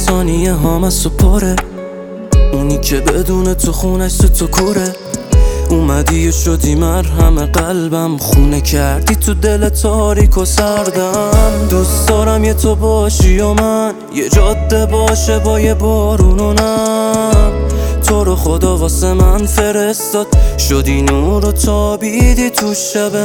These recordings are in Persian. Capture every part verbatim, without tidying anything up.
ثانیه هام از و پره، اونی که بدون تو خونش تو تو کوره. اومدی و شدی مرهم قلبم، خونه کردی تو دل تاریک و سردم. دوست دارم یه تو باشی و من، یه جاده باشه با یه بارون و نم. تو رو خدا واسه من فرستاد، شدی نور و تابیدی تو شب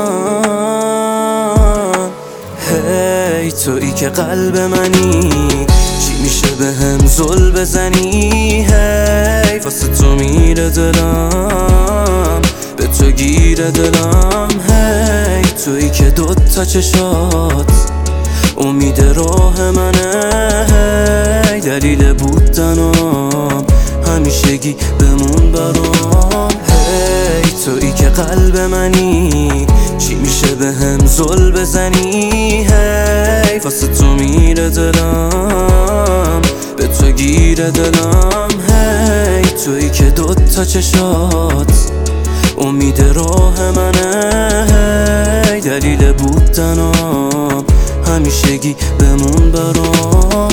من. هی hey, تویی که قلب منی، چی میشه به هم زل بزنی؟ هی hey, واسه تو میره دلم، به تو گیره دلم. هی hey, تویی که دوتا چشات امید راه منه. هی hey, دلیل بودنم همیشگی بمون برام. هی hey, تویی که قلب منی، چی میشه به هم زل بزنی؟ هی hey, واسه تو میره دلم، به تو گیره دلم. هی hey, تویی که دوتا چشات امید راه منه. هی hey, دلیل بودنم همیشگی بمون برام.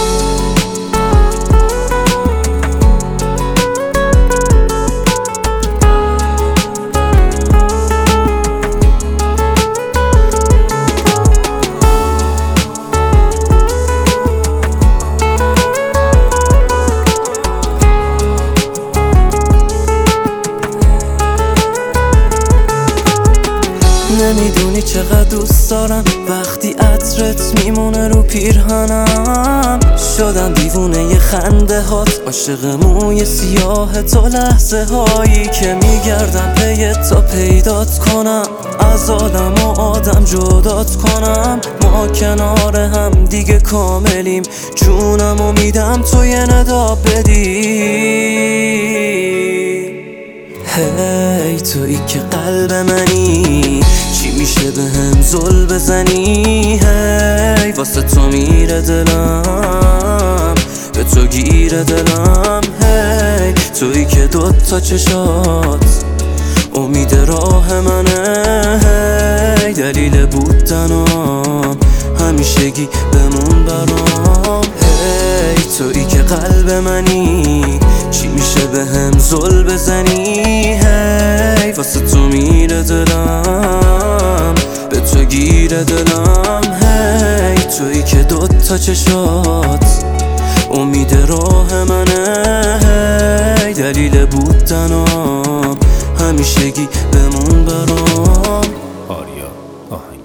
نمیدونی چقدر دوست دارم وقتی عطرت میمونه رو پیرهنم. شدم دیوونه ی خنده هات، عاشق موی سیاه تو، لحظه هایی که میگردم پیت تا پیدات کنم. از آدم و آدم جدات کنم، ما کنار هم دیگه کاملیم. جونم و میدم تو یه ندا بدی. هی hey, تویی که قلب منی، چی میشه به هم زل بزنی؟ هی hey, واسه تو میره دلم، به تو گیره دلم. هی hey, تویی که دوتا چشات امید راه منه. هی hey, دلیل بودنم همیشگی بمون برام. هی hey, تویی که قلب منی، چی میشه به هم زل بزنی؟ هی hey, واسه تو میره دلم، به تو گیره دلم. هی hey, تویی که دوتا چشات امید راه منه. هی hey, دلیل بودنم همیشگی بمون برام. آریا آهنگ